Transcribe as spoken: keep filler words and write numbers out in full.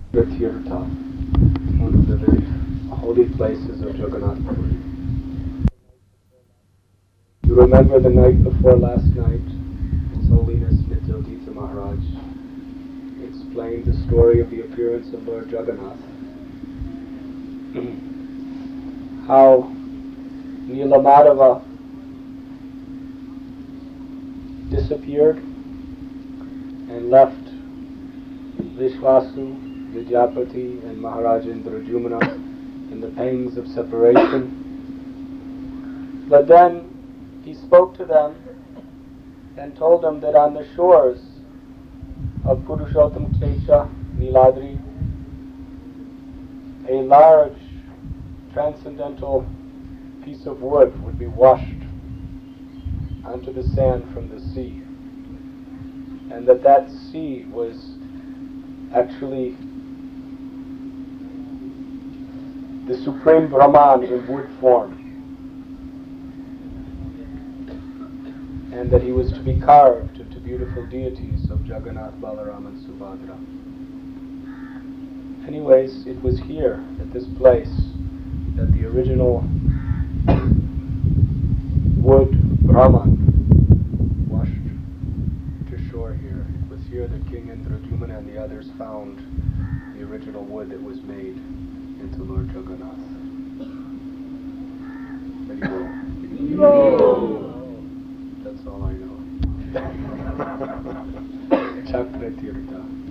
Tirtha, one of the very holy places of Jagannath Puri. You remember the night before last night, His Holiness Nityodita Maharaj explained the story of the appearance of Lord Jagannath. How Nilamadava disappeared and left Vishvasu, Vidyapati and Maharaj Indradyumna in the pangs of separation. But then he spoke to them and told them that on the shores of Purushottam Kshetra, Niladri, a large transcendental piece of wood would be washed onto the sand from the sea, and that that sea was actually the Supreme Brahman in wood form, and that he was to be carved into beautiful deities of Jagannath, Balaram and Subhadra. Anyways, it was here, at this place, that the original wood Brahman washed to shore here. It was here that King Indradyumna and the others found the original wood that was made into Lord Jagannath. That's all I know. Chakra Tirtha.